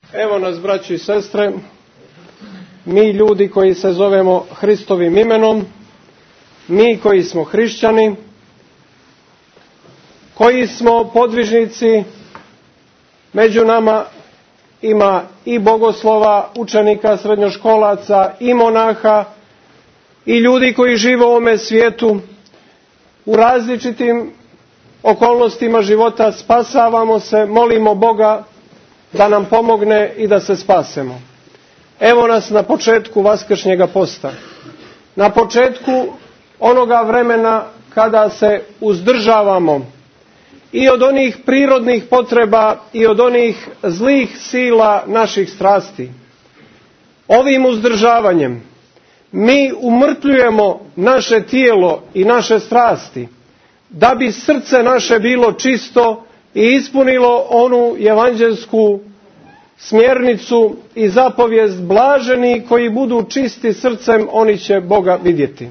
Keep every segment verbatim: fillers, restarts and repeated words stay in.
Evo nas, braći i sestre, mi ljudi koji se zovemo Hristovim imenom, mi koji smo hrišćani, koji smo podvižnici, među nama ima i bogoslova, učenika, srednjoškolaca, i monaha, i ljudi koji žive u ovome svijetu, u različitim okolnostima života, spasavamo se, molimo Boga da nam pomogne i da se spasemo. Evo nas na početku vaskršnjega posta, na početku onoga vremena kada se uzdržavamo i od onih prirodnih potreba i od onih zlih sila naših strasti. Ovim uzdržavanjem mi umrtvljujemo naše tijelo i naše strasti, da bi srce naše bilo čisto i ispunilo onu evanđelsku smjernicu i zapovijest: blaženi koji budu čisti srcem, oni će Boga vidjeti.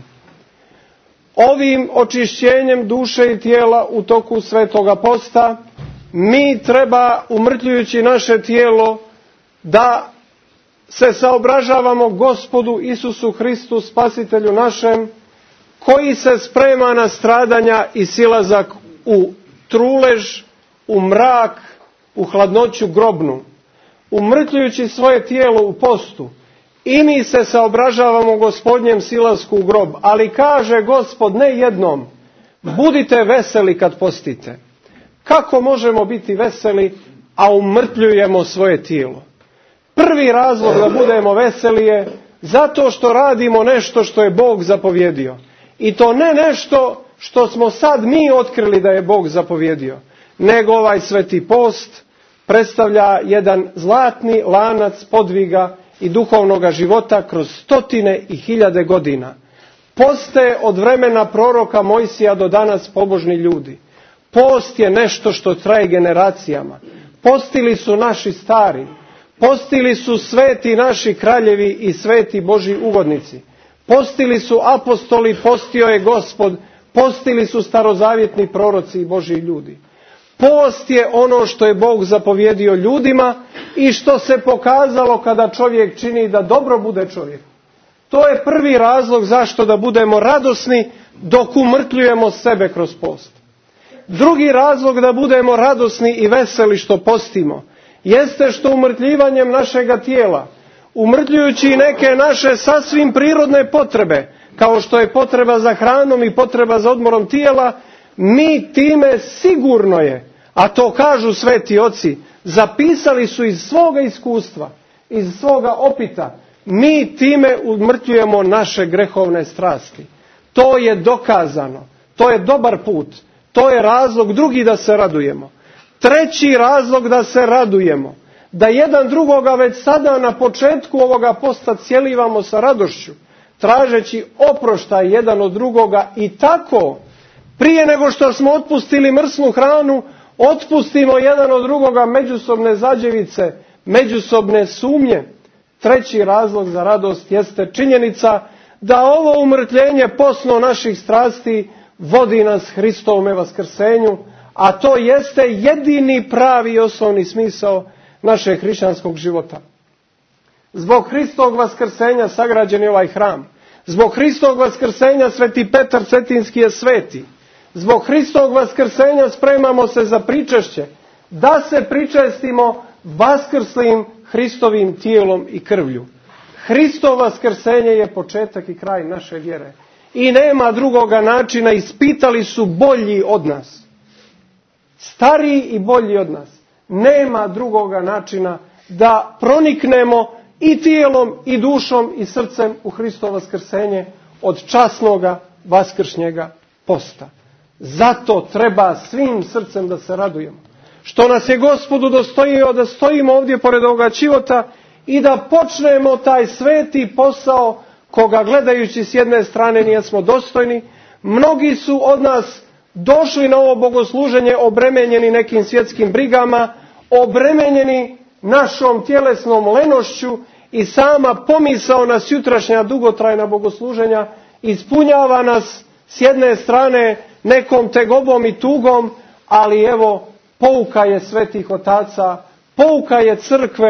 Ovim očišćenjem duše i tijela u toku svetoga posta mi treba, umrtljujući naše tijelo, da se saobražavamo Gospodu Isusu Hristu, Spasitelju našem, koji se sprema na stradanja i silazak u trulež, u mrak, u hladnoću grobnu. Umrtljujući svoje tijelo u postu, i mi se saobražavamo Gospodnjem silasku u grob. Ali kaže Gospod ne jednom: budite veseli kad postite. Kako možemo biti veseli, a umrtljujemo svoje tijelo? Prvi razlog da budemo veseli je zato što radimo nešto što je Bog zapovjedio. I to ne nešto što smo sad mi otkrili da je Bog zapovjedio, nego ovaj sveti post predstavlja jedan zlatni lanac podviga i duhovnoga života kroz stotine i hiljade godina. Poste od vremena proroka Mojsija do danas pobožni ljudi. Post je nešto što traje generacijama. Postili su naši stari, postili su sveti naši kraljevi i sveti Božji ugodnici. Postili su apostoli, postio je Gospod, postili su starozavjetni proroci i Božji ljudi. Post je ono što je Bog zapovjedio ljudima i što se pokazalo kada čovjek čini da dobro bude čovjek. To je prvi razlog zašto da budemo radosni dok umrtljujemo sebe kroz post. Drugi razlog da budemo radosni i veseli što postimo jeste što umrtljivanjem našega tijela, umrtljujući neke naše sasvim prirodne potrebe, kao što je potreba za hranom i potreba za odmorom tijela, mi time sigurno je, a to kažu sveti oci, zapisali su iz svoga iskustva, iz svoga opita, mi time umrtljujemo naše grehovne strasti. To je dokazano, to je dobar put, to je razlog drugi da se radujemo. Treći razlog da se radujemo, da jedan drugoga već sada na početku ovoga posta cjelivamo sa radošću, tražeći oproštaj jedan od drugoga, i tako prije nego što smo otpustili mrsnu hranu, otpustimo jedan od drugoga međusobne zađevice, međusobne sumnje. Treći razlog za radost jeste činjenica da ovo umrtljenje posno naših strasti vodi nas Hristovome vaskrsenju, a to jeste jedini pravi i osnovni smisao našeg hrišćanskog života. Zbog Hristovog vaskrsenja sagrađen je ovaj hram. Zbog Hristovog vaskrsenja sveti Petar Cetinski je sveti. Zbog Hristovog vaskrsenja spremamo se za pričešće, da se pričestimo vaskrslim Hristovim tijelom i krvlju. Hristovo vaskrsenje je početak i kraj naše vjere. I nema drugoga načina, ispitali su bolji od nas. Stariji i bolji od nas. Nema drugoga načina da proniknemo i tijelom i dušom i srcem u Hristovo vaskrsenje od časnoga vaskršnjega posta. Zato treba svim srcem da se radujemo. Što nas je Gospodu dostojio da stojimo ovdje pored ovoga čivota i da počnemo taj sveti posao koga gledajući s jedne strane nijesmo dostojni. Mnogi su od nas došli na ovo bogosluženje obremenjeni nekim svjetskim brigama, obremenjeni našom tjelesnom lenošću, i sama pomisao na sutrašnja dugotrajna bogosluženja ispunjava nas s jedne strane nekom tegobom i tugom, ali evo pouka je svetih otaca, pouka je crkve,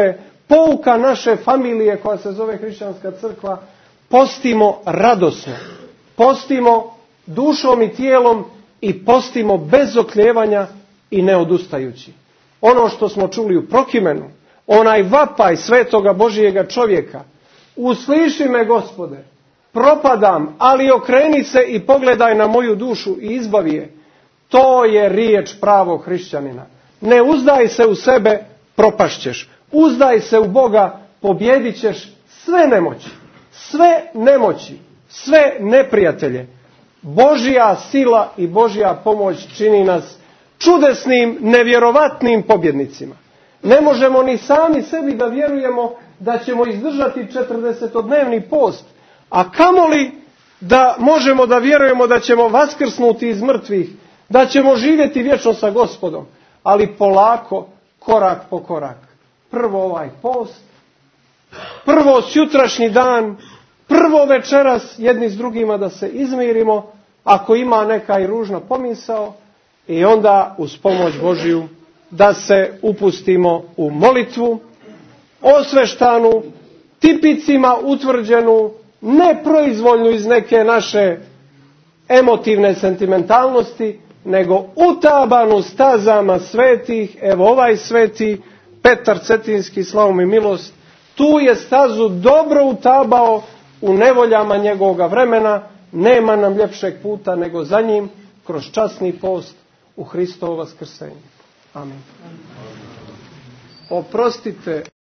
pouka naše familije koja se zove hrišćanska crkva, postimo radosno, postimo dušom i tijelom i postimo bez oklijevanja i neodustajući. Ono što smo čuli u Prokimenu, onaj vapaj svetoga Božijega čovjeka, usliši me Gospode, propadam, ali okreni se i pogledaj na moju dušu i izbavi je. To je riječ pravog hrišćanina. Ne uzdaj se u sebe, propašćeš. Uzdaj se u Boga, pobjedit ćeš sve nemoći. Sve nemoći, sve neprijatelje. Božja sila i Božja pomoć čini nas čudesnim, nevjerovatnim pobjednicima. Ne možemo ni sami sebi da vjerujemo da ćemo izdržati četrdesetodnevni post, a kamoli da možemo da vjerujemo da ćemo vaskrsnuti iz mrtvih, da ćemo živjeti vječno sa Gospodom, ali polako, korak po korak. Prvo ovaj post, prvo sutrašnji dan, prvo večeras jedni s drugima da se izmirimo, ako ima neka i ružna pomisao, i onda uz pomoć Božiju da se upustimo u molitvu, osveštanu, tipicima utvrđenu, ne proizvoljnu iz neke naše emotivne sentimentalnosti, nego utabanu stazama svetih. Evo ovaj sveti Petar Cetinski, slavu mu milost, tu je stazu dobro utabao u nevoljama njegovoga vremena. Nema nam ljepšeg puta nego za njim, kroz časni post u Hristovo vaskrsenje. Amen. Oprostite.